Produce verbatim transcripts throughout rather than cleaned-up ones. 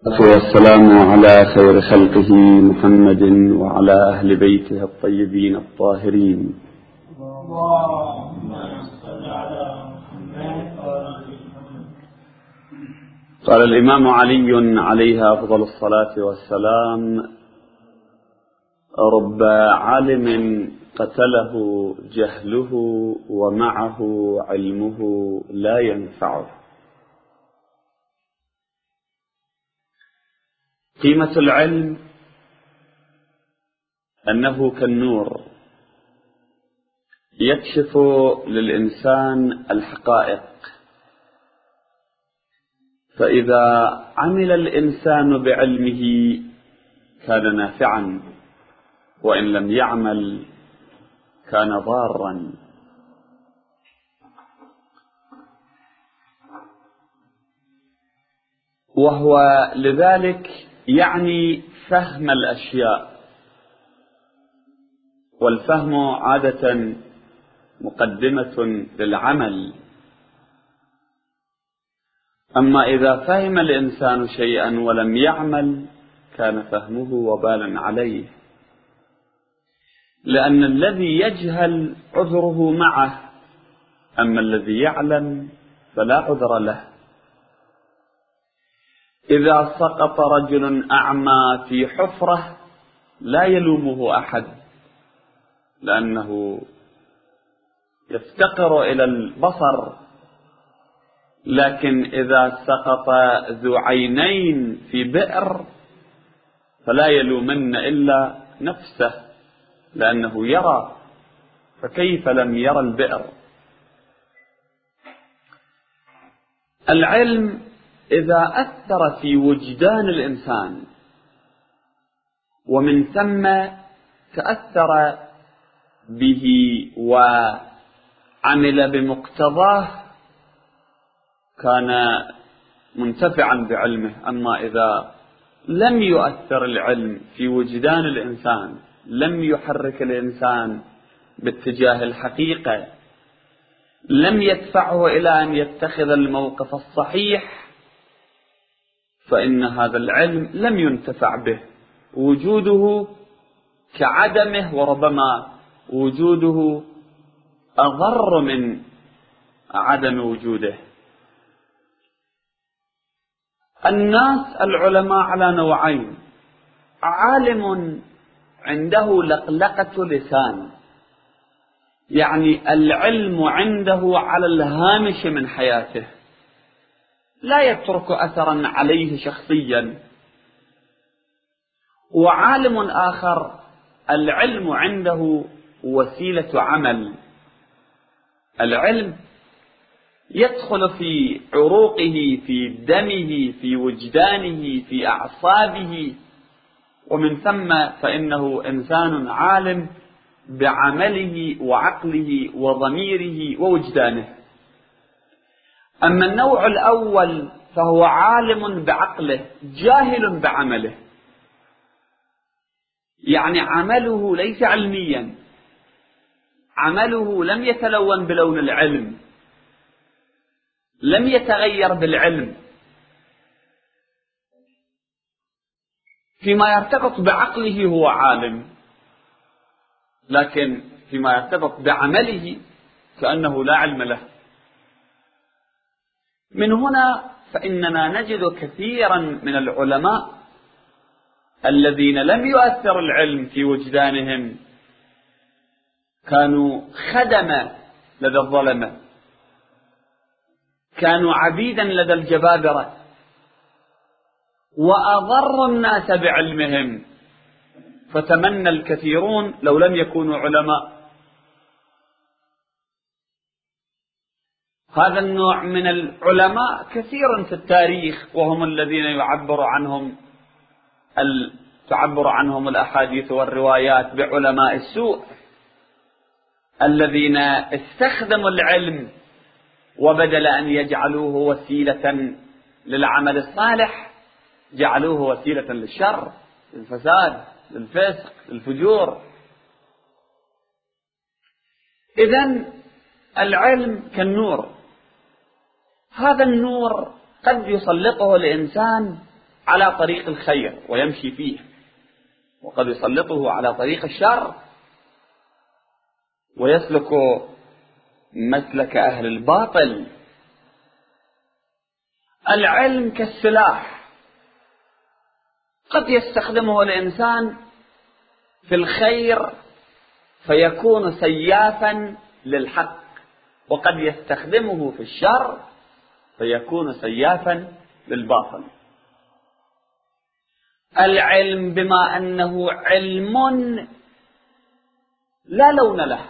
والسلام على خير خلقه محمد وعلى أهل بيته الطيبين الطاهرين. قال الإمام علي عليه أفضل الصلاة والسلام: رب عالم قتله جهله ومعه علمه لا ينفعه. قيمة العلم أنه كالنور يكشف للإنسان الحقائق، فإذا عمل الإنسان بعلمه كان نافعا، وإن لم يعمل كان ضارا. وهو لذلك يعني فهم الأشياء، والفهم عادة مقدمة للعمل. أما إذا فهم الإنسان شيئا ولم يعمل كان فهمه وبالا عليه، لأن الذي يجهل عذره معه، أما الذي يعلم فلا عذر له. إذا سقط رجل أعمى في حفرة لا يلومه أحد، لأنه يفتقر إلى البصر، لكن إذا سقط ذو عينين في بئر فلا يلومن إلا نفسه، لأنه يرى، فكيف لم يرى البئر؟ العلم إذا أثر في وجدان الإنسان ومن ثم تأثر به وعمل بمقتضاه كان منتفعا بعلمه. أما إذا لم يؤثر العلم في وجدان الإنسان، لم يحرك الإنسان باتجاه الحقيقة، لم يدفعه إلى أن يتخذ الموقف الصحيح، فإن هذا العلم لم ينتفع به، وجوده كعدمه، وربما وجوده أضر من عدم وجوده. الناس العلماء على نوعين: عالم عنده لقلقة لسان، يعني العلم عنده على الهامش من حياته، لا يترك أثرا عليه شخصيا. وعالم آخر العلم عنده وسيلة عمل، العلم يدخل في عروقه، في دمه، في وجدانه، في أعصابه، ومن ثم فإنه إنسان عالم بعمله وعقله وضميره ووجدانه. أما النوع الأول فهو عالم بعقله جاهل بعمله، يعني عمله ليس علميا، عمله لم يتلون بلون العلم، لم يتغير بالعلم. فيما يرتبط بعقله هو عالم، لكن فيما يرتبط بعمله كأنه لا علم له. من هنا فإننا نجد كثيرا من العلماء الذين لم يؤثر العلم في وجدانهم كانوا خدمة لدى الظلمة، كانوا عبيدا لدى الجبابرة، وأضروا الناس بعلمهم، فتمنى الكثيرون لو لم يكونوا علماء. هذا النوع من العلماء كثير في التاريخ، وهم الذين يعبر عنهم تعبر عنهم الأحاديث والروايات بعلماء السوء، الذين استخدموا العلم وبدل أن يجعلوه وسيلة للعمل الصالح جعلوه وسيلة للشر، للفساد، للفسق، للفجور. إذن العلم كالنور، هذا النور قد يسلطه الإنسان على طريق الخير ويمشي فيه، وقد يسلطه على طريق الشر ويسلك مسلك أهل الباطل. العلم كالسلاح، قد يستخدمه الإنسان في الخير فيكون سيافا للحق، وقد يستخدمه في الشر فيكون سيافا للباطل. العلم بما أنه علم لا لون له،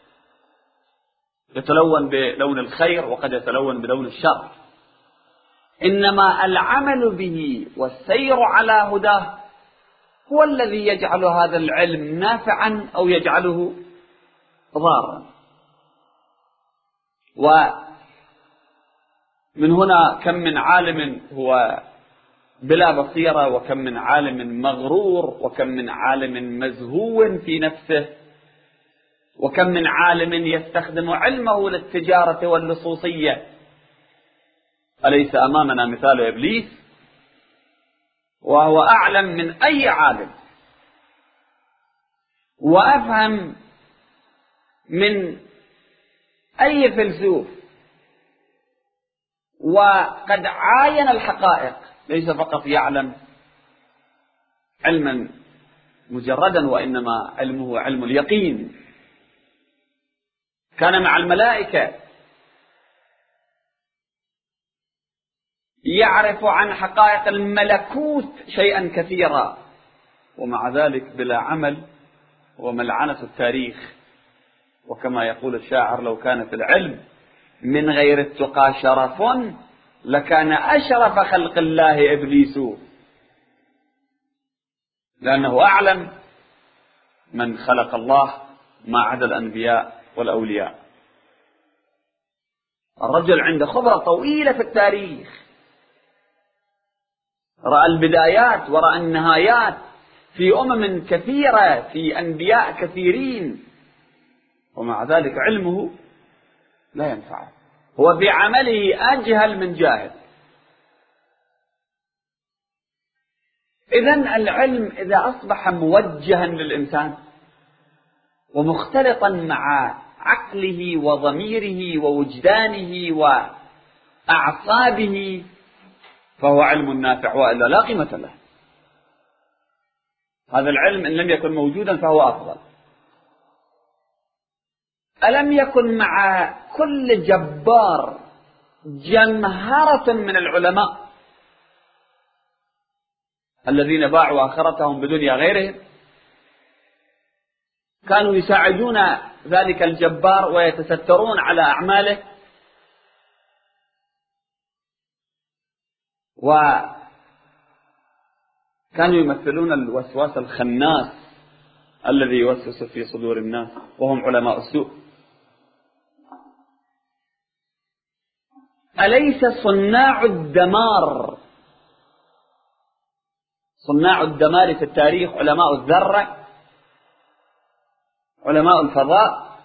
يتلون بلون الخير وقد يتلون بلون الشر، إنما العمل به والسير على هداه هو الذي يجعل هذا العلم نافعا أو يجعله ضارا. ومن هنا كم من عالم هو بلا بصيرة، وكم من عالم مغرور، وكم من عالم مزهو في نفسه، وكم من عالم يستخدم علمه للتجارة واللصوصية. أليس أمامنا مثال إبليس؟ وهو أعلم من أي عالم وأفهم من أي فيلسوف، وقد عاين الحقائق، ليس فقط يعلم علما مجردا، وإنما علمه علم اليقين. كان مع الملائكة، يعرف عن حقائق الملكوت شيئا كثيرا، ومع ذلك بلا عمل، وملعنة التاريخ. وكما يقول الشاعر: لو كان في العلم من غير التقى شرف لكان أشرف خلق الله إبليس، لأنه أعلم من خلق الله ما عدا الأنبياء والأولياء. الرجل عنده خبرة طويلة في التاريخ، رأى البدايات ورأى النهايات في أمم كثيرة، في أنبياء كثيرين، ومع ذلك علمه لا ينفعه، هو بعمله أجهل من جاهل. إذن العلم إذا أصبح موجها للإنسان ومختلطا مع عقله وضميره ووجدانه وأعصابه فهو علم نافع، وإلا لا قيمة له. هذا العلم إن لم يكن موجودا فهو أفضل. ألم يكن مع كل جبار جمهرة من العلماء الذين باعوا آخرتهم بدنيا غيرهم؟ كانوا يساعدون ذلك الجبار ويتسترون على أعماله، وكانوا يمثلون الوسواس الخناس الذي يوسوس في صدور الناس، وهم علماء السوء. أليس صناع الدمار صناع الدمار في التاريخ علماء الذرة، علماء الفضاء؟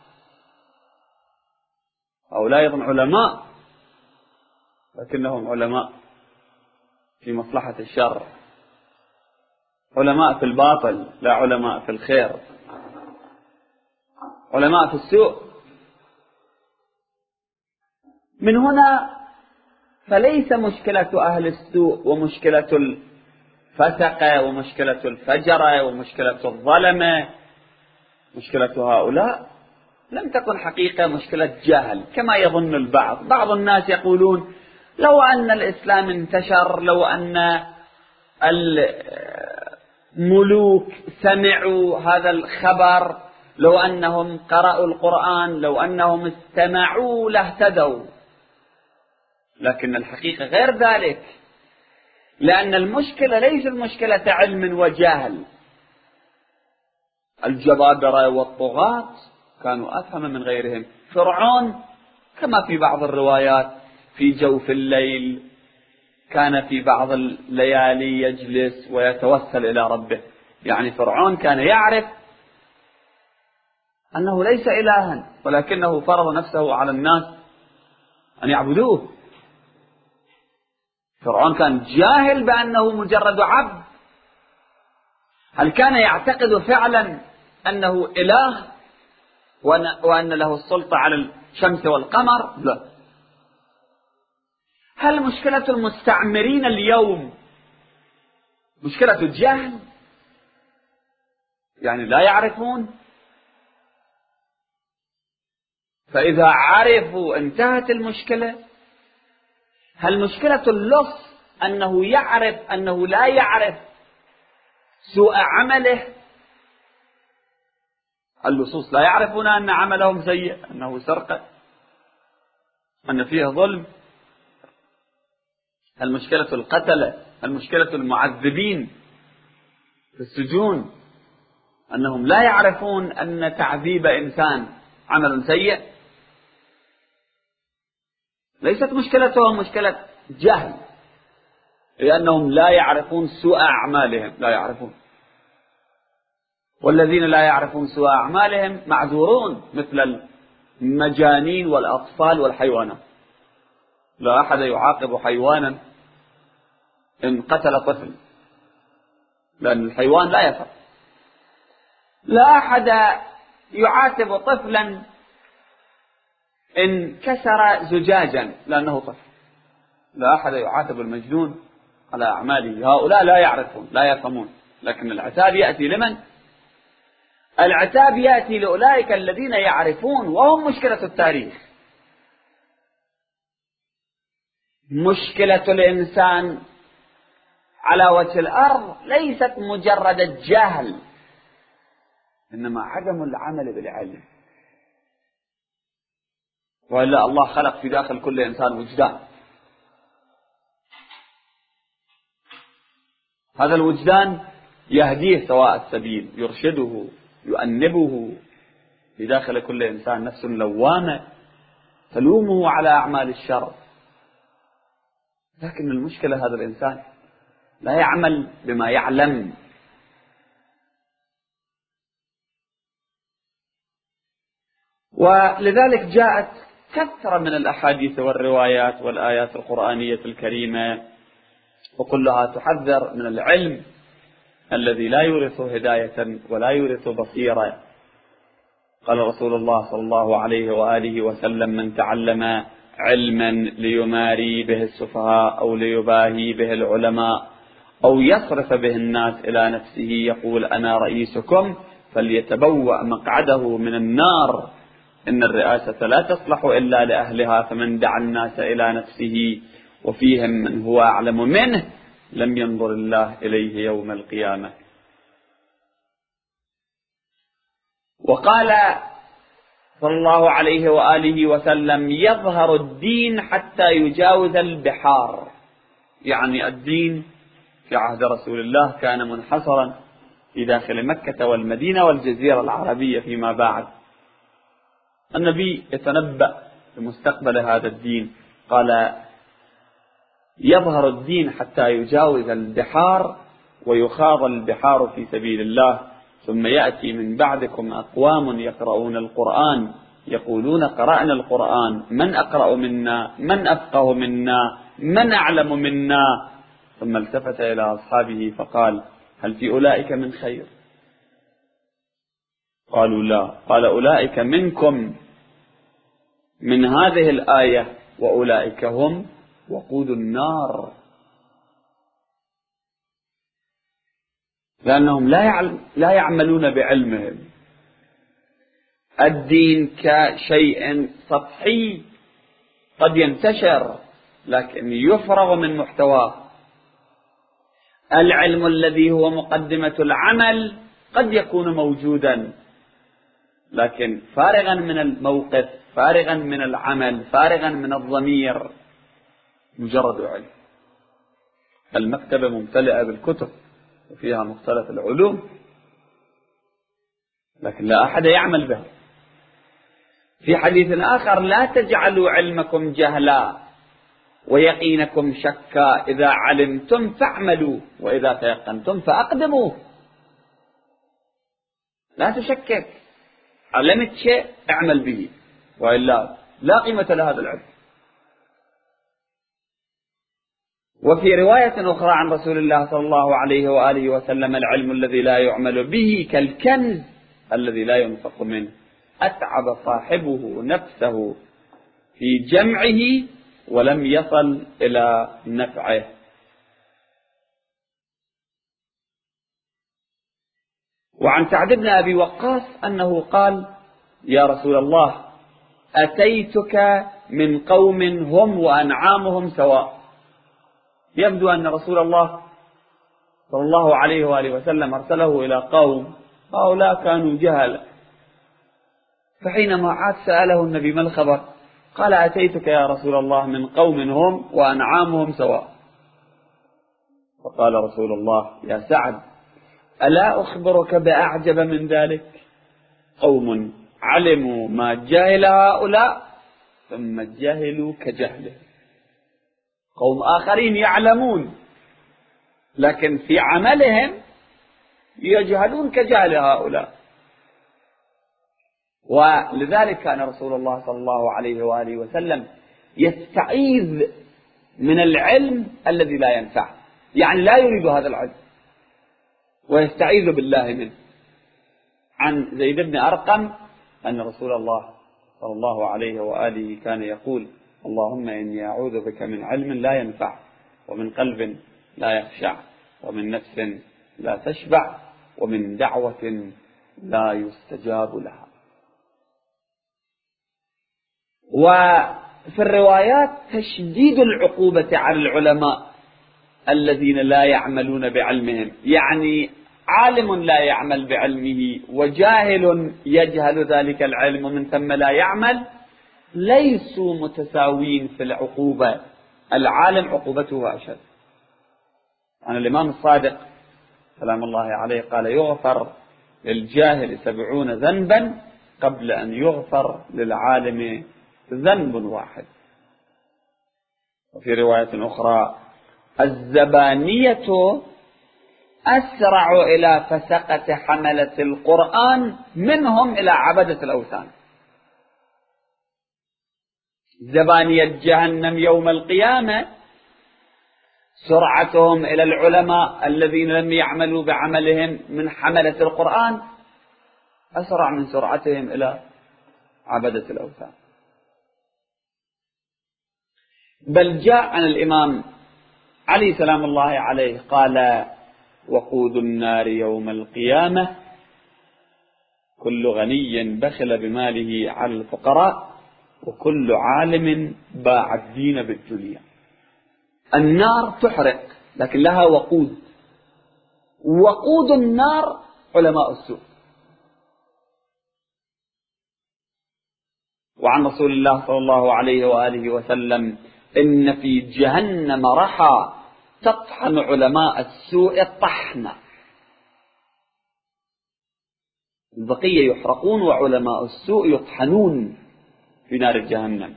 هؤلاء أيضا علماء، لكنهم علماء في مصلحة الشر، علماء في الباطل لا علماء في الخير، علماء في السوء. من هنا فليس مشكلة أهل السوء ومشكلة الفسقة ومشكلة الفجرة ومشكلة الظلمة، مشكلة هؤلاء لم تكن حقيقة مشكلة جهل كما يظن البعض. بعض الناس يقولون لو أن الإسلام انتشر، لو أن الملوك سمعوا هذا الخبر، لو أنهم قرأوا القرآن، لو أنهم استمعوا لاهتدوا. لكن الحقيقة غير ذلك، لأن المشكلة ليست مشكلة علم وجهل. الجبابرة والطغاة كانوا أفهم من غيرهم. فرعون كما في بعض الروايات في جوف الليل كان في بعض الليالي يجلس ويتوسل إلى ربه، يعني فرعون كان يعرف أنه ليس إلها، ولكنه فرض نفسه على الناس أن يعبدوه. فرعون كان جاهل بأنه مجرد عبد. هل كان يعتقد فعلا أنه إله وأن له السلطة على الشمس والقمر؟ لا. هل مشكلة المستعمرين اليوم مشكلة الجهل؟ يعني لا يعرفون، فإذا عرفوا انتهت المشكلة. هل مشكلة اللص أنه يعرف أنه لا يعرف سوء عمله؟ اللصوص لا يعرفون أن عملهم سيء، أنه سرقة، أن فيه ظلم. هل مشكلة القتلة، هل مشكلة المعذبين في السجون أنهم لا يعرفون أن تعذيب إنسان عمل سيء؟ ليست مشكلتهم مشكلة جهل، لأنهم لا يعرفون سوء أعمالهم، لا يعرفون. والذين لا يعرفون سوء أعمالهم معذورون، مثل المجانين والأطفال والحيوانات. لا أحد يعاقب حيوانا إن قتل طفل، لأن الحيوان لا يفعل. لا أحد يعاتب طفلا إن كسر زجاجا لأنه طفل. لا أحد يعاتب المجنون على أعماله. هؤلاء لا يعرفون، لا يفهمون. لكن العتاب يأتي لمن؟ العتاب يأتي لأولئك الذين يعرفون، وهم مشكلة التاريخ. مشكلة الإنسان على وجه الأرض ليست مجرد الجهل، إنما عدم العمل بالعلم. وإلا الله خلق في داخل كل إنسان وجدان. هذا الوجدان يهديه سواء السبيل، يرشده، يؤنبه. في داخل كل إنسان نفس لوامة تلومه على أعمال الشر. لكن المشكلة هذا الإنسان لا يعمل بما يعلم. ولذلك جاءت كثرة من الأحاديث والروايات والآيات القرآنية الكريمة، وكلها تحذر من العلم الذي لا يورث هداية ولا يورث بصيرة. قال رسول الله صلى الله عليه وآله وسلم: من تعلم علما ليماري به السفهاء أو ليباهي به العلماء أو يصرف به الناس إلى نفسه يقول أنا رئيسكم فليتبوأ مقعده من النار، إن الرئاسة لا تصلح إلا لأهلها، فمن دعا الناس إلى نفسه وفيهم من هو أعلم منه لم ينظر الله إليه يوم القيامة. وقال صلى الله عليه وآله وسلم: يظهر الدين حتى يجاوز البحار. يعني الدين في عهد رسول الله كان منحصرا في داخل مكة والمدينة والجزيرة العربية فيما بعد. النبي يتنبأ بمستقبل هذا الدين، قال: يظهر الدين حتى يجاوز البحار ويخاض البحار في سبيل الله، ثم يأتي من بعدكم أقوام يقرؤون القرآن يقولون قرأنا القرآن من أقرأ منا من أفقه منا من أعلم منا. ثم التفت إلى أصحابه فقال: هل في أولئك من خير؟ قالوا لا. قال: أولئك منكم من هذه الآية وأولئك هم وقود النار، لأنهم لا لا يعملون بعلمهم. الدين كشيء سطحي قد ينتشر لكن يفرغ من محتواه. العلم الذي هو مقدمة العمل قد يكون موجودا لكن فارغا من الموقف، فارغا من العمل، فارغا من الضمير، مجرد علم. المكتبة ممتلئة بالكتب وفيها مختلف العلوم لكن لا أحد يعمل بها. في حديث آخر: لا تجعلوا علمكم جهلا ويقينكم شكا، إذا علمتم فاعملوا وإذا تيقنتم فأقدموا. لا تشكك، علمت شيء اعمل به، وإلا لا قيمة لهذا العلم. وفي رواية أخرى عن رسول الله صلى الله عليه وآله وسلم: العلم الذي لا يعمل به كالكنز الذي لا ينفق منه، أتعب صاحبه نفسه في جمعه ولم يصل إلى نفعه. وعن سعد بن أبي وقاص أنه قال: يا رسول الله، أتيتك من قوم هم وأنعامهم سواء. يبدو أن رسول الله صلى الله عليه وآله وسلم أرسله إلى قوم هؤلاء كانوا جهلا، فحينما عاد سأله النبي: ما الخبر؟ قال: أتيتك يا رسول الله من قوم هم وأنعامهم سواء. فقال رسول الله: يا سعد، ألا أخبرك بأعجب من ذلك؟ قوم علموا ما جهل هؤلاء ثم جهلوا كجهله. قوم آخرين يعلمون لكن في عملهم يجهلون كجهل هؤلاء. ولذلك كان رسول الله صلى الله عليه وآله وسلم يستعيذ من العلم الذي لا ينفع، يعني لا يريد هذا العلم ويستعيذ بالله منه. عن زيد بن أرقم أن رسول الله صلى الله عليه وآله كان يقول: اللهم إني أعوذ بك من علم لا ينفع، ومن قلب لا يخشع، ومن نفس لا تشبع، ومن دعوة لا يستجاب لها. وفي الروايات تشديد العقوبة على العلماء الذين لا يعملون بعلمهم، يعني عالم لا يعمل بعلمه وجاهل يجهل ذلك العلم ومن ثم لا يعمل، ليسوا متساوين في العقوبة. العالم عقوبته أشد. عن الإمام الصادق سلام الله عليه قال: يغفر للجاهل سبعون ذنبا قبل أن يغفر للعالم ذنب واحد. وفي رواية أخرى: الزبانية أسرع إلى فسقة حملة القرآن منهم إلى عبدة الأوثان. زبانية جهنم يوم القيامة سرعتهم إلى العلماء الذين لم يعملوا بعملهم من حملة القرآن أسرع من سرعتهم إلى عبدة الأوثان. بل جاء عن الإمام علي سلام الله عليه قال: وقود النار يوم القيامة كل غني بخل بماله على الفقراء، وكل عالم باع الدين بالدنيا. النار تحرق لكن لها وقود، وقود النار علماء السوء. وعن رسول الله صلى الله عليه وآله وسلم: إن في جهنم رحى تطحن علماء السوء طحنا. البقية يحرقون وعلماء السوء يطحنون في نار جهنم.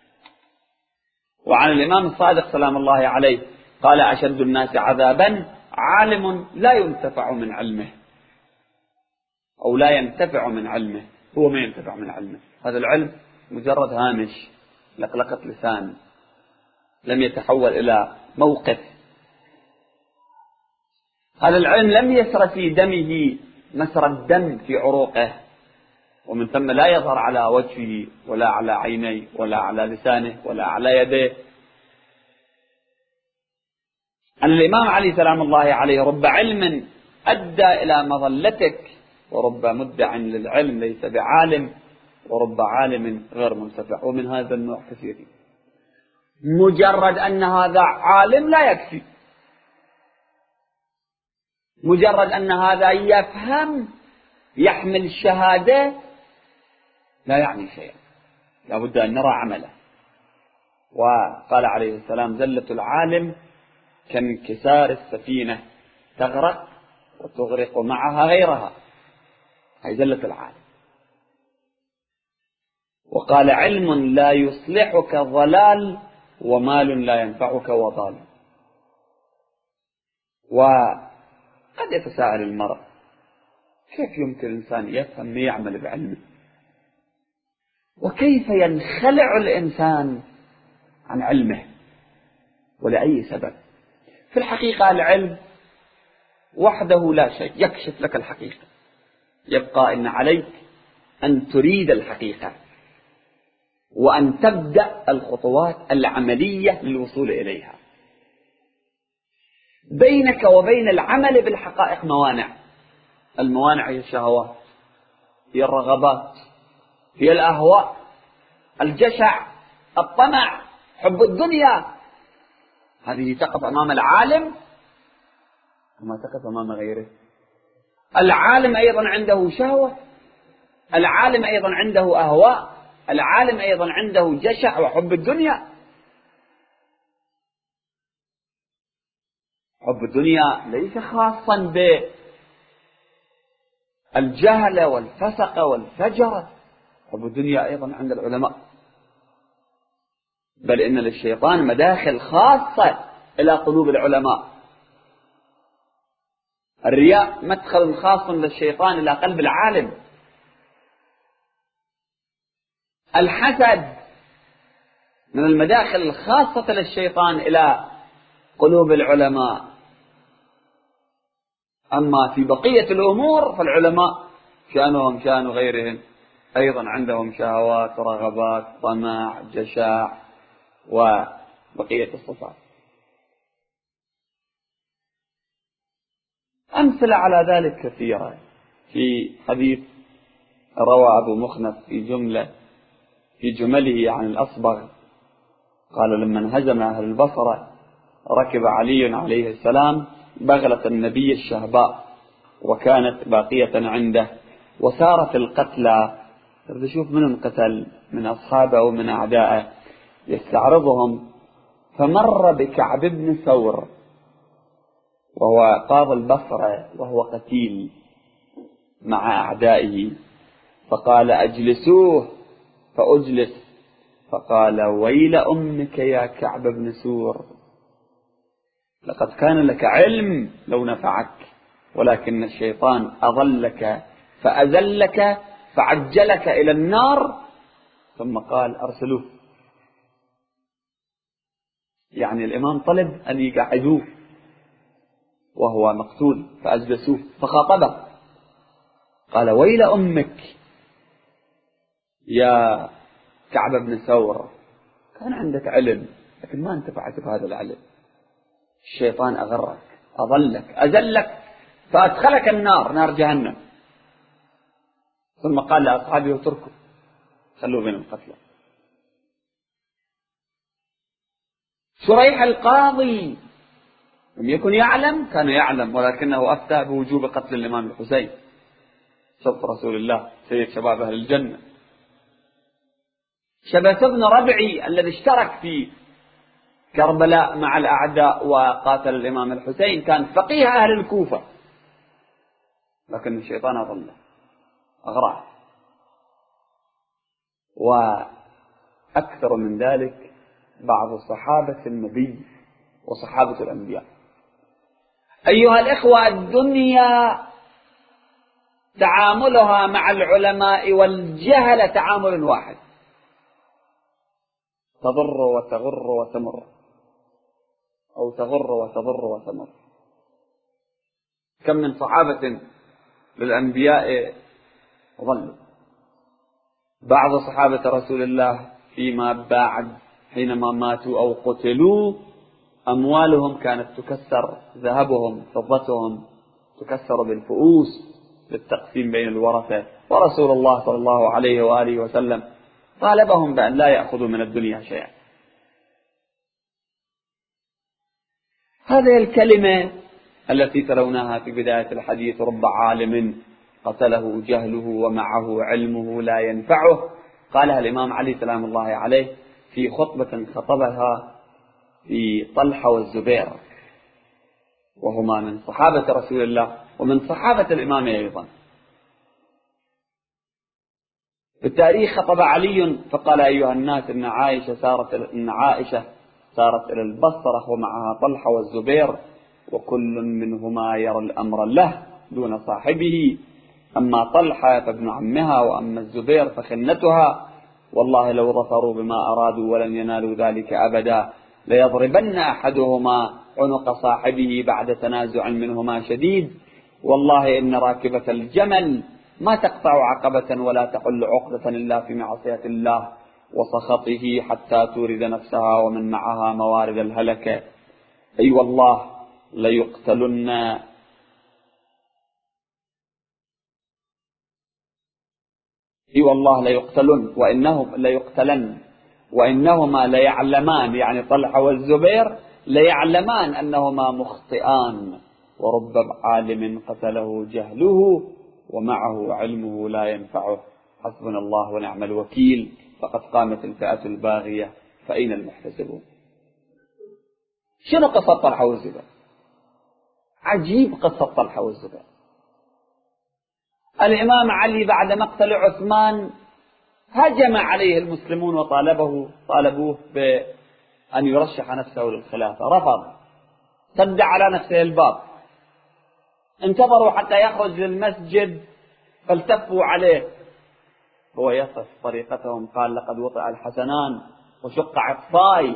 وعن الإمام الصادق سلام الله عليه قال: أشد الناس عذابا عالم لا ينتفع من علمه، أو لا ينتفع من علمه. هو ما ينتفع من علمه، هذا العلم مجرد هامش، لقلقة لسان، لم يتحول إلى موقف. هذا العلم لم يسر في دمه مسر الدم في عروقه، ومن ثم لا يظهر على وجهه ولا على عينيه ولا على لسانه ولا على يديه. أن الإمام علي سلام الله عليه: رب علم أدى إلى مظلتك، ورب مدع للعلم ليس بعالم، ورب عالم غير منتفع. ومن هذا النوع كثير. مجرد أن هذا عالم لا يكفي، مجرد أن هذا يفهم يحمل الشهادة لا يعني شيئا، لا بد أن نرى عمله. وقال عليه السلام: زلة العالم كانكسار السفينة تغرق وتغرق معها غيرها، هي زلة العالم. وقال: علم لا يصلحك ضلال، ومال لا ينفعك وضال. وقد يتساءل المرء: كيف يمكن الإنسان يفهم ويعمل بعلمه؟ وكيف ينخلع الإنسان عن علمه؟ ولأي سبب؟ في الحقيقة العلم وحده لا شيء يكشف لك الحقيقة، يبقى إن عليك أن تريد الحقيقة وأن تبدأ الخطوات العملية للوصول إليها. بينك وبين العمل بالحقائق موانع، الموانع هي الشهوات، هي الرغبات، هي الأهواء، الجشع، الطمع، حب الدنيا. هذه تقف أمام العالم وما تقف أمام غيره. العالم أيضا عنده شهوة، العالم أيضا عنده أهواء، العالم أيضا عنده جشع وحب الدنيا. حب الدنيا ليس خاصا بالجهل والفسق والفجر، حب الدنيا أيضا عند العلماء، بل إن للشيطان مداخل خاصة إلى قلوب العلماء. الرياء مدخل خاص للشيطان إلى قلب العالم. الحسد من المداخل الخاصة للشيطان إلى قلوب العلماء. أما في بقية الأمور فالعلماء شأنهم شأن غيرهم، أيضا عندهم شهوات، رغبات، طمع، جشاع وبقية الصفات. أمثلة على ذلك كثيرة. في حديث روى أبو مخنف في جملة في جمله عن الأصبغ قال: لما انهزم أهل البصرة ركب علي عليه السلام بغلة النبي الشهباء وكانت باقية عنده، وسارت القتلى، شوف منهم قتل من أصحابه ومن أعدائه، يستعرضهم، فمر بكعب بن ثور وهو قاضي البصرة وهو قتيل مع أعدائه، فقال: أجلسوه، فأجلس، فقال: ويل أمك يا كعب بن ثور، لقد كان لك علم لو نفعك، ولكن الشيطان أضلك فأذلك فعجلك إلى النار. ثم قال: أرسلوه. يعني الإمام طلب أن يقعدوه وهو مقتول، فأجلسوه، فخاطبه قال: ويل أمك يا كعب بن ثور، كان عندك علم لكن ما انتفعت بهذا العلم، الشيطان أغرك، أضلك، أذلك، فأدخلك النار، نار جهنم. ثم قال لأصحابه: اتركوا، خلوا بين القتلى. شريح القاضي لم يكن يعلم، كان يعلم، ولكنه أفتى بوجوب قتل الإمام الحسين صدق رسول الله سيد شباب أهل الجنة. شبث بن ربعي الذي اشترك في كربلاء مع الأعداء وقاتل الإمام الحسين كان فقيه أهل الكوفة، لكن الشيطان أضله، أغراه. وأكثر من ذلك بعض صحابة النبي وصحابة الأنبياء. أيها الإخوة، الدنيا تعاملها مع العلماء والجهل تعامل واحد، تضر وتغر وتمر، أو تغر وتضر وتمر. كم من صحابة للأنبياء ضلوا. بعض صحابة رسول الله فيما بعد حينما ماتوا أو قتلوا أموالهم كانت تكسر، ذهبهم فضتهم تكسر بالفؤوس للتقسيم بين الورثة، ورسول الله صلى الله عليه وآله وسلم طالبهم بأن لا يأخذوا من الدنيا شيئا. هذه الكلمة التي ترونها في بداية الحديث: رب عالم قتله جهله ومعه علمه لا ينفعه، قالها الإمام علي سلام الله عليه في خطبة خطبها في طلحة والزبير، وهما من صحابة رسول الله ومن صحابة الإمام أيضا. في التاريخ خطب علي فقال: أيها الناس، إن عائشة سارت إن عائشة سارت إلى البصرة ومعها طلحة والزبير، وكل منهما يرى الأمر له دون صاحبه، أما طلحة فابن عمها، وأما الزبير فخنتها، والله لو ظفروا بما أرادوا ولن ينالوا ذلك أبدا، ليضربن أحدهما عنق صاحبه بعد تنازع منهما شديد، والله إن راكبة الجمل ما تقطع عقبة ولا تحل عقدة إلا في معصية الله وسخطه حتى تورد نفسها ومن معها موارد الهلكة. أي أيوة والله ليقتلن أي والله ليقتلن وإنهم ليقتلن وإنهما ليعلمان، يعني طلحة والزبير ليعلمان أنهما مخطئان، ورب عالم قتله جهله ومعه علمه لا ينفعه، حسبنا الله ونعم الوكيل، فقد قامت الفئة الباغية فأين المحتسبون. شنو قصة طلحة والزبير؟ عجيب قصة طلحة والزبير. الإمام علي بعد مقتل عثمان هجم عليه المسلمون وطالبه طالبوه بأن يرشح نفسه للخلافة، رفض، سد على نفسه الباب، انتظروا حتى يخرج للمسجد فالتفوا عليه، هو يصف طريقتهم، قال لقد وطئ الحسنان وشق عطفاي.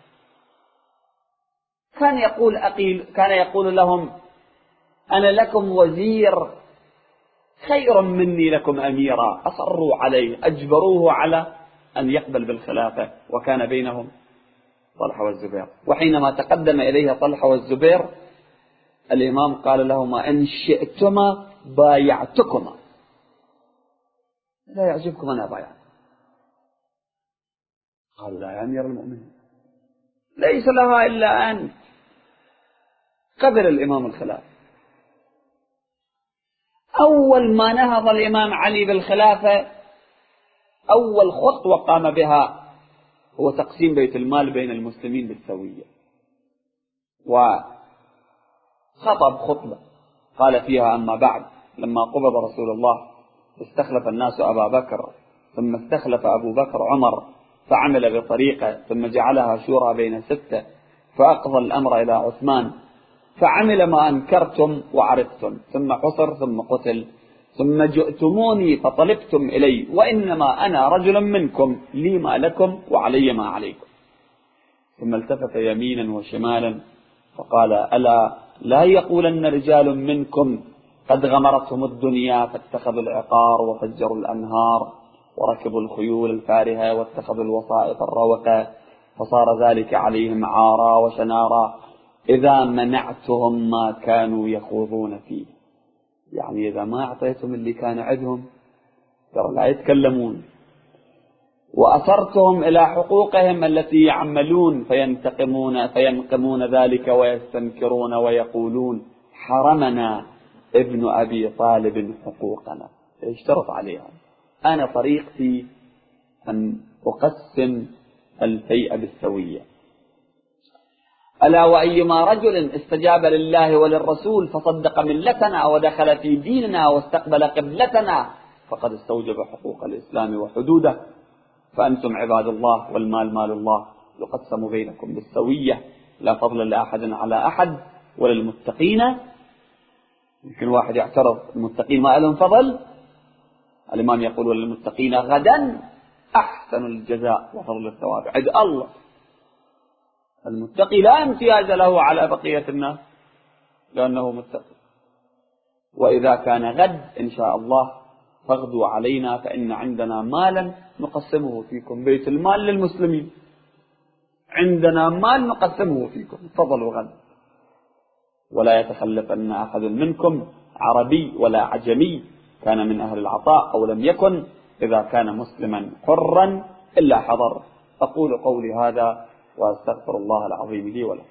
كان يقول أقيل كان يقول لهم أنا لكم وزير خير مني لكم أميرا، أصروا عليه، أجبروه على أن يقبل بالخلافة، وكان بينهم طلحة والزبير. وحينما تقدم إليه طلحة والزبير الإمام قال لهما إن شئتما بايعتكما، لا يعجبكم أنا بايعت. قال لا يا أمير المؤمنين ليس لها إلا أنت. قبل الإمام الخلافة. أول ما نهض الإمام علي بالخلافة أول خطوة قام بها هو تقسيم بيت المال بين المسلمين بالسوية، وخطب خطبة قال فيها أما بعد لما قبض رسول الله استخلف الناس أبا بكر، ثم استخلف أبو بكر عمر فعمل بطريقة، ثم جعلها شورى بين ستة، فأقضى الأمر إلى عثمان فعمل ما أنكرتم وعرفتم، ثم حصر ثم قتل، ثم جئتموني فطلبتم إلي، وإنما أنا رجل منكم لي ما لكم وعلي ما عليكم. ثم التفت يمينا وشمالا فقال ألا لا يقولن رجال منكم قد غمرتهم الدنيا فاتخذوا العقار وفجروا الأنهار وركبوا الخيول الفارهة واتخذوا الوسائط الروقة فصار ذلك عليهم عارا وشنارا إذا منعتهم ما كانوا يخوضون فيه. يعني إذا ما أعطيتهم اللي كان عندهم ترى لا يتكلمون، وأصرتهم إلى حقوقهم التي يعملون فينتقمون فينقمون ذلك ويستنكرون ويقولون حرمنا ابن أبي طالب حقوقنا، يشترط عليها. أنا طريقتي أن أقسم الفيء بالسوية. ألا وأيما رجل استجاب لله وللرسول فصدق ملتنا ودخل في ديننا واستقبل قبلتنا فقد استوجب حقوق الإسلام وحدوده، فأنتم عباد الله والمال مال الله يقسم بينكم بالسوية، لا فضل لأحد على أحد وللمتقين. يمكن واحد يعترض المتقين ما لهم فضل، الإمام يقول وللمتقين غدا أحسن الجزاء وفضل الثواب عند الله. المتقي لا امتياز له على بقية الناس لأنه متقي. وإذا كان غد إن شاء الله فاغدوا علينا فإن عندنا مالا نقسمه فيكم، بيت المال للمسلمين، عندنا مال نقسمه فيكم، فضلوا غد. ولا يتخلفن أحد منكم عربي ولا عجمي كان من أهل العطاء أو لم يكن إذا كان مسلما حرا إلا حضر. أقول قولي هذا وأستغفر الله العظيم لي ولكم.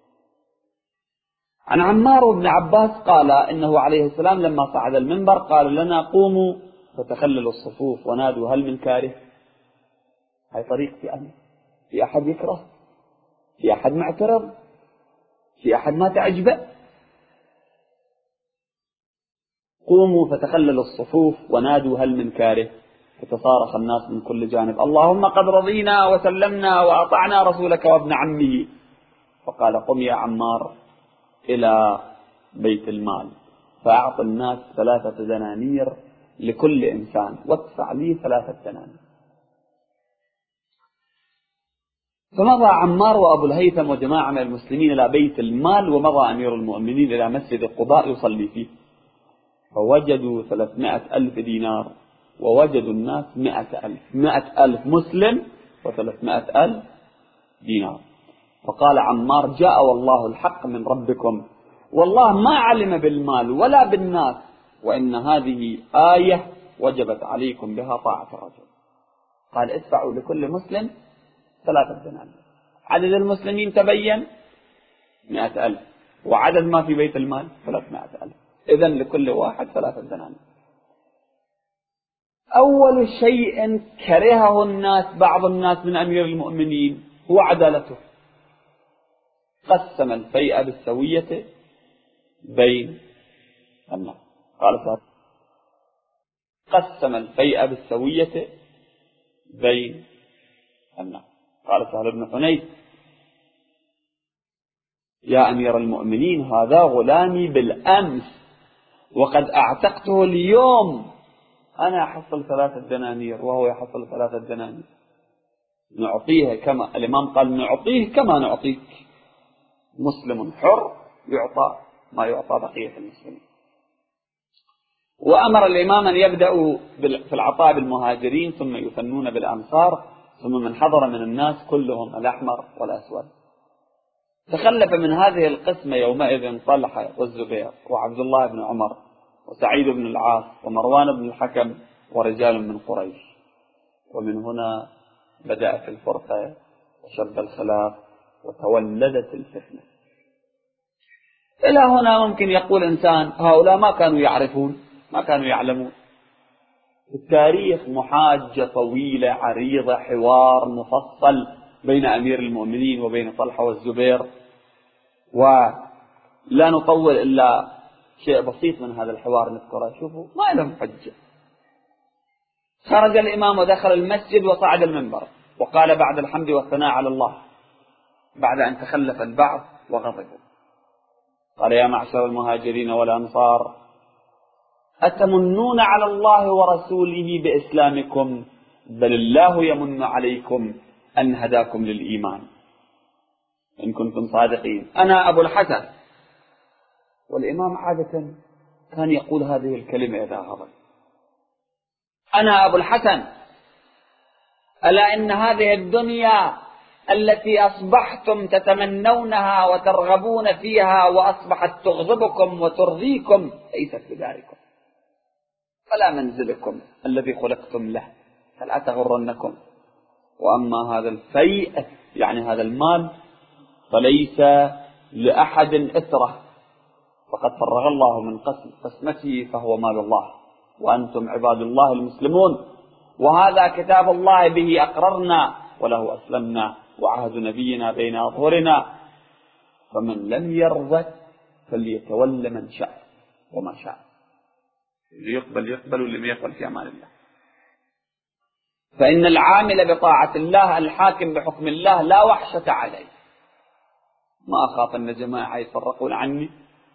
عن عمار بن عباس قال إنه عليه السلام لما صعد المنبر قال لنا قوموا فتخللوا الصفوف ونادوا هل من كاره. هاي طريقتي أنا. في أحد يكره؟ في أحد معترض؟ في أحد ما تعجبه؟ قوموا فتخللوا الصفوف ونادوا هل من كاره، فتصارخ الناس من كل جانب اللهم قد رضينا وسلمنا وأطعنا رسولك وابن عمه. فقال قم يا عمار إلى بيت المال فأعط الناس ثلاثة دنانير لكل إنسان وادفع لي ثلاثة دنانير. فمضى عمار وأبو الهيثم وجماعة من المسلمين إلى بيت المال، ومضى أمير المؤمنين إلى مسجد قباء يصلي فيه، فوجدوا ثلاثمائة ألف دينار، ووجدوا الناس مائة ألف، مائة ألف مسلم وثلاثمائة ألف دينار. فقال عمار: جاء والله الحق من ربكم، والله ما علم بالمال ولا بالناس، وإن هذه آية وجبت عليكم بها طاعة الرجل. قال: ادفعوا لكل مسلم ثلاثة دنانير. عدد المسلمين تبين مائة ألف، وعدد ما في بيت المال ثلاثمائة ألف، إذن لكل واحد ثلاثة دنانير. أول شيء كرهه الناس، بعض الناس من أمير المؤمنين، هو عدالته. قسم الفيء بالسوية بين الناس. قال سهل: قسم الفيء بالسوية بين الناس. قال سهل بن حنيف: يا أمير المؤمنين، هذا غلامي بالأمس وقد أعتقته اليوم، أنا أحصل ثلاثة دنانير وهو يحصل ثلاثة دنانير، نعطيه كما الإمام قال: نعطيه كما نعطيك، مسلم حر يعطى ما يعطى بقية المسلمين. وأمر الإمام أن يبدأوا في العطاء بالمهاجرين، ثم يثنون بالأنصار، ثم من حضر من الناس كلهم الأحمر والأسود. تخلف من هذه القسمة يومئذ طلحة والزبير وعبد الله بن عمر وسعيد بن العاص ومروان بن الحكم ورجال من قريش. ومن هنا بدأت الفرقة وشب الخلاف وتولدت الفتنة. إلى هنا ممكن يقول إنسان: هؤلاء ما كانوا يعرفون، ما كانوا يعلمون. التاريخ محاجة طويلة عريضة، حوار مفصل بين أمير المؤمنين وبين طلحة والزبير، ولا نطول إلا شيء بسيط من هذا الحوار نذكره. شوفوا، ما لهم حجة. خرج الإمام ودخل المسجد وصعد المنبر، وقال بعد الحمد والثناء على الله، بعد أن تخلف البعض وغضبوا، قال: يا معشر المهاجرين والأنصار، أتمنون على الله ورسوله بإسلامكم؟ بل الله يمن عليكم أن هداكم للإيمان إن كنتم صادقين. أنا أبو الحسن. والإمام عادة كان يقول هذه الكلمة إذا غضب: أنا أبو الحسن، ألا إن هذه الدنيا التي أصبحتم تتمنونها وترغبون فيها وأصبحت تغضبكم وترضيكم ليست بداركم، فلا منزلكم الذي خلقتم له، فلا تغرنكم. وأما هذا الفيء، يعني هذا المال، فليس لأحد إثره، فقد فرغ الله من قسم قسمته، فهو مال الله، وأنتم عباد الله المسلمون، وهذا كتاب الله به أقررنا وله أسلمنا، وعهد نبينا بين أظهرنا، فمن لم يرضى فليتولى من شاء وما شاء، اللي يقبل يقبل واللي ما يقبل في أمان الله. فإن العامل بطاعة الله الحاكم بحكم الله لا وحشة عليه. ما أخاف أن جماعة يفرقون عني.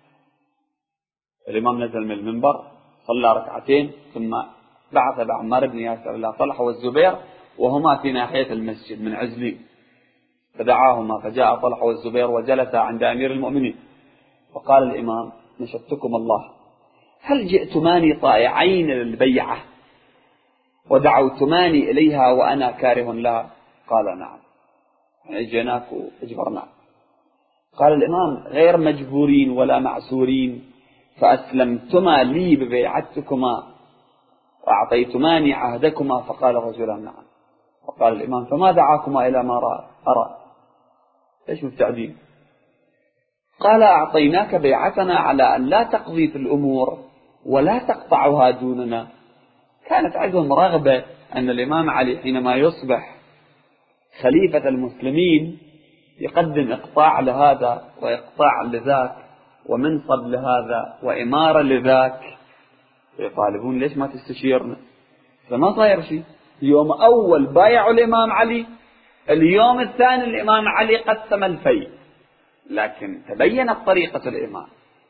الإمام نزل من المنبر، صلى ركعتين، ثم بعث بعمار بن ياسر إلى طلحة والزبير، وهما في ناحية المسجد من عزلين، فدعاهما، فجاء طلحة والزبير وجلس عند أمير المؤمنين، وقال الإمام: نشدتكم الله، هل جئتماني طائعين للبيعة ودعوتماني إليها وأنا كاره لها؟ قال: نعم، جئناك وأجبرناك. قال الإمام: غير مجبورين ولا معسورين، فأسلمتما لي ببيعتكما وأعطيتماني عهدكما. فقال الرجلان: نعم. فقال الإمام: فما دعاكما إلى ما أرى؟ ليش مبتعدين؟ قال: أعطيناك بيعتنا على أن لا تقضي في الأمور ولا تقطعها دوننا. كانت عندهم رغبة أن الإمام علي حينما يصبح خليفة المسلمين يقدم إقطاع لهذا وإقطاع لذاك ومنصب لهذا وإمارة لذاك، يطالبون: ليش ما تستشيرنا؟ فما صاير شيء. يوم أول بايعوا الإمام علي، اليوم الثاني الإمام علي قسم الفيء، لكن تبينت طريقة الإمام.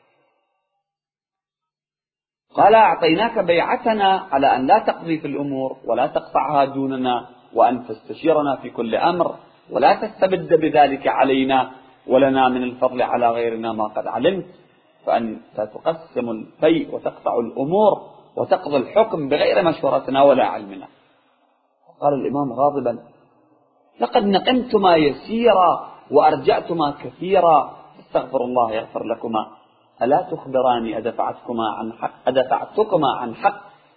قال: أعطيناك بيعتنا على أن لا تقضي في الأمور ولا تقطعها دوننا، وأن تستشيرنا في كل أمر، ولا تستبد بذلك علينا ولنا من الفضل على غيرنا ما قد علمت، فأنت تقسم الفيء وتقطع الأمور وتقضي الحكم بغير مشورتنا ولا علمنا. قال الإمام غاضبا: لقد نقمتما يسيرا وأرجعتما كثيرا، استغفر الله يغفر لكما، ألا تخبراني أدفعتكما عن حق أدفعتكما عن حق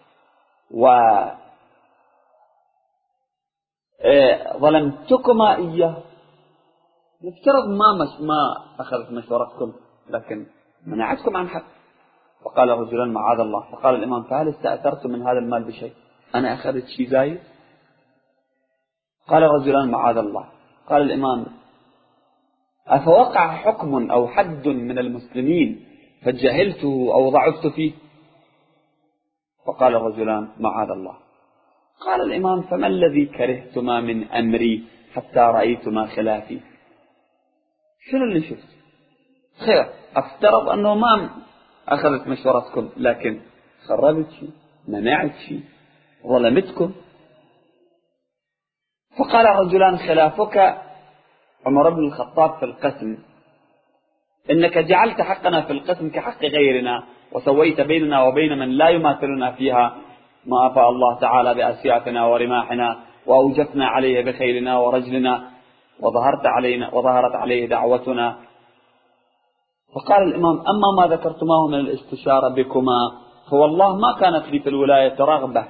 وظلمتكما إياه؟ نفترض ما مش ما أخذت مشورتكم لكن منعتكم عن حق. فقال رجلا: معاذ الله. فقال الإمام: فهل استأثرت من هذا المال بشيء؟ أنا أخذت شيء زايد؟ قال رجلا: معاذ الله. قال الإمام: أفوقع حكم أو حد من المسلمين فجهلته أو ضعفت فيه؟ فقال رجلان: معاذ الله. قال الإمام: فما الذي كرهتما من أمري حتى رأيتما خلافي؟ شنو اللي شفت؟ خير، أفترض أنه ما أخذت مشورتكم لكن خربت شيء، منعت شيء، ظلمتكم. فقال رجلان: خلافك عمر بن الخطاب في القسم، إنك جعلت حقنا في القسم كحق غيرنا وسويت بيننا وبين من لا يماثلنا فيها ما أفاء الله تعالى بأسيافنا ورماحنا، وأوجفنا عليه بخيلنا ورجلنا، وظهرت علينا وظهرت عليه دعوتنا. فقال الإمام: أما ما ذكرتماه من الاستشارة بكما فوالله ما كانت لي في الولاية رغبة،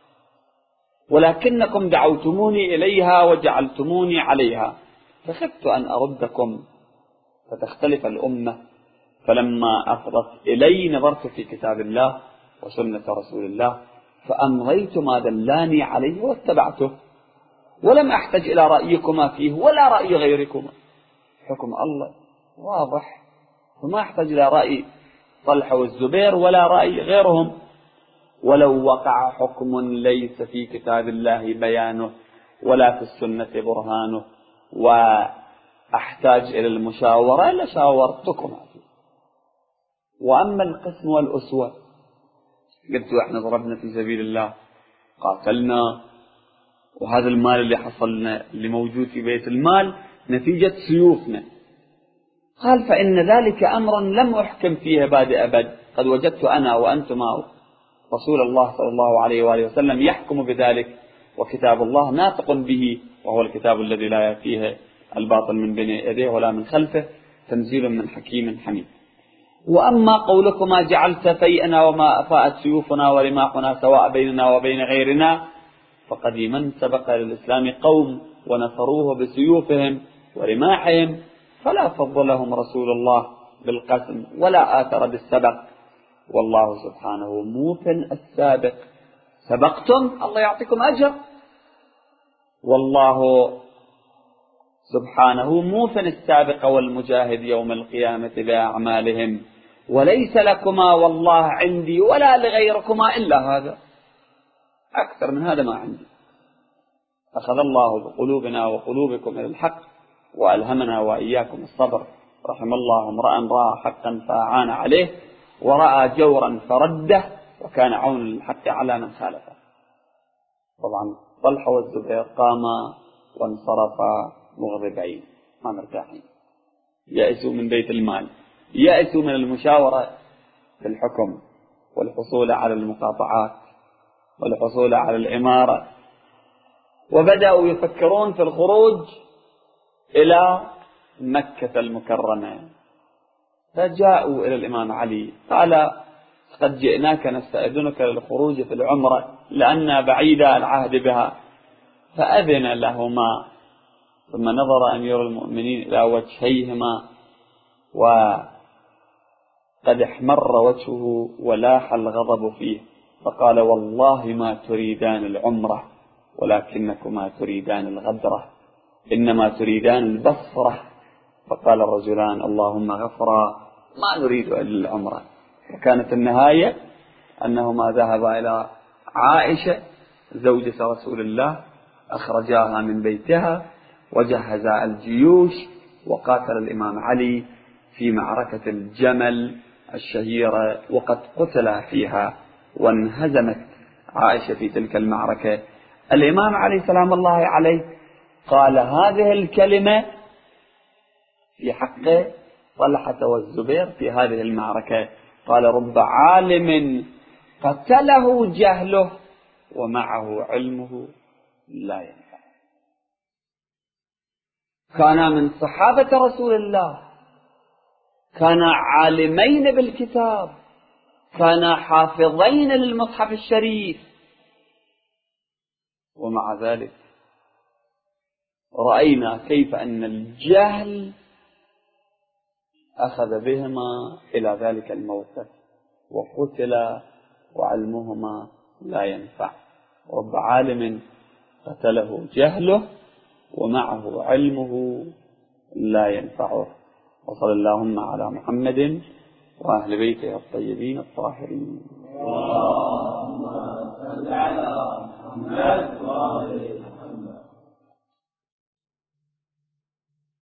ولكنكم دعوتموني إليها وجعلتموني عليها، فخفت أن أردكم فتختلف الأمة، فلما أفضت إلي نظرت في كتاب الله وسنة رسول الله فأمضيت ما دلاني عليه واتبعته، ولم أحتج إلى رأيكما فيه ولا رأي غيركما. حكم الله واضح، وما أحتج إلى رأي طلحة والزبير ولا رأي غيرهم. ولو وقع حكم ليس في كتاب الله بيانه ولا في السنة برهانه وأحتاج إلى المشاورة لشاورتكم فيه. وأما القسم والأسوة، قلت إحنا ضربنا في سبيل الله، قاتلنا، وهذا المال اللي حصلنا اللي موجود في بيت المال نتيجة سيوفنا. قال: فإن ذلك أمر لم أحكم فيه بعد أبد، قد وجدت أنا وأنتما رسول الله صلى الله عليه وآله وسلم يحكم بذلك، وكتاب الله ناطق به، وهو الكتاب الذي لا يأتيه الباطل من بين يديه ولا من خلفه، تنزيل من حكيم حميد. وأما قولكما جعلت فيئنا وما أفاءت سيوفنا ورماحنا سواء بيننا وبين غيرنا، فقديما سبق للإسلام قوم ونصروه بسيوفهم ورماحهم، فلا فضلهم رسول الله بالقسم ولا آثر بالسبق، والله سبحانه موف السابق. سبقتم الله يعطيكم أجر، والله سبحانه موف السابق والمجاهد يوم القيامة بأعمالهم، وليس لكما والله عندي ولا لغيركما إلا هذا، أكثر من هذا ما عندي. أخذ الله بقلوبنا وقلوبكم إلى الحق وألهمنا وإياكم الصبر. رحم الله امرأ رأى حقا فأعان عليه، ورأى جورا فرده، وكان عون للحق على من خالفه. طبعا طلحة والزبير قاما وانصرفا مغضبين ما مرتاحين، يأسوا من بيت المال، يأسوا من المشاورة في الحكم والحصول على المقاطعات والحصول على الإمارة، وبدأوا يفكرون في الخروج إلى مكة المكرمة. فجاءوا إلى الإمام علي قال: قد جئناك نستأذنك للخروج في العمرة لأننا بعيد العهد بها، فأذن لهما. ثم نظر أمير المؤمنين إلى وجهيهما وقد احمر وجهه ولاح الغضب فيه، فقال: والله ما تريدان العمرة ولكنكما تريدان الغدرة، إنما تريدان البصرة. فقال الرجلان: اللهم غفرا، ما نريد إلا العمرة. وكانت النهاية أنهما ذهبا إلى عائشة زوجة رسول الله، أخرجاها من بيتها وجهزا الجيوش، وقاتل الإمام علي في معركة الجمل الشهيرة، وقد قتل فيها وانهزمت عائشة في تلك المعركة. الإمام علي سلام الله عليه قال هذه الكلمة في حق طلحة والزبير في هذه المعركة، قال رب عالم قتله جهله ومعه علمه لا ينفع. كان من صحابة رسول الله، كان عالمين بالكتاب، كان حافظين للمصحف الشريف، ومع ذلك رأينا كيف أن الجهل أخذ بهما إلى ذلك الموقف وقتل وعلمهما لا ينفع. رب عالم قتله جهله ومعه علمه لا ينفعه. وصلى اللهم على محمد وأهل بيته الطيبين الطاهرين. اللهم صل على محمد وآل